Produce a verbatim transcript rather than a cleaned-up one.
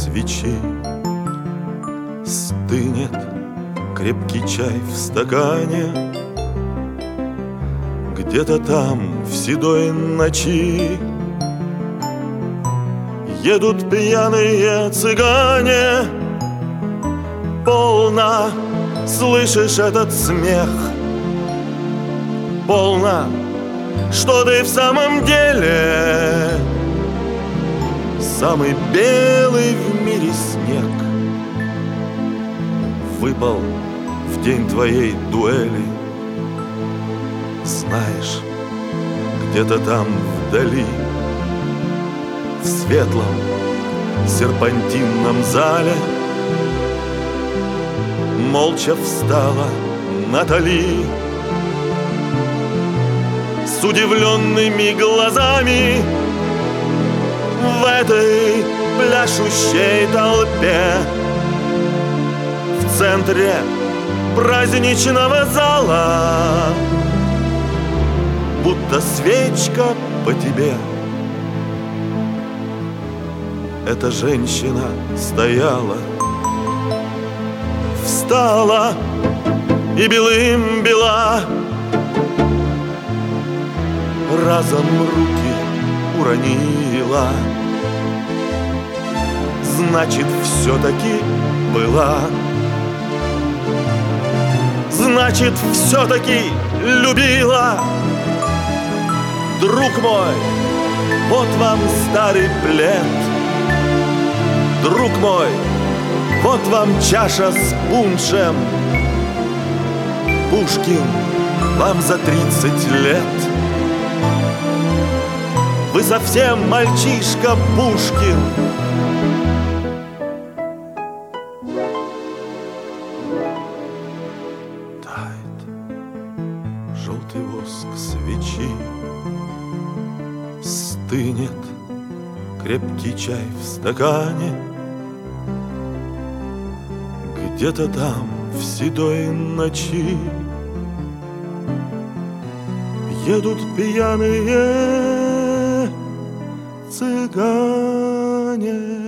свечи. Стынет крепкий чай в стакане. Где-то там в седой ночи едут пьяные цыгане. Полно, слышишь этот смех? Полно, что ты в самом деле самый белый в мире снег. Выпал в день твоей дуэли. Знаешь, где-то там вдали, в светлом серпантинном зале, молча встала Натали с удивленными глазами в этой пляшущей толпе. В центре праздничного зала будто свечка по тебе. Эта женщина стояла, встала и белым бела, разом руки уронила. Значит, все-таки была. Значит, все-таки любила. Друг мой, вот вам старый плед. Друг мой, вот вам чаша с пуншем. Пушкин, вам за тридцать лет. Вы совсем мальчишка Пушкин. Тает желтый воск свечи. Стынет крепкий чай в стакане. Где-то там в седой ночи едут пьяные цыгане.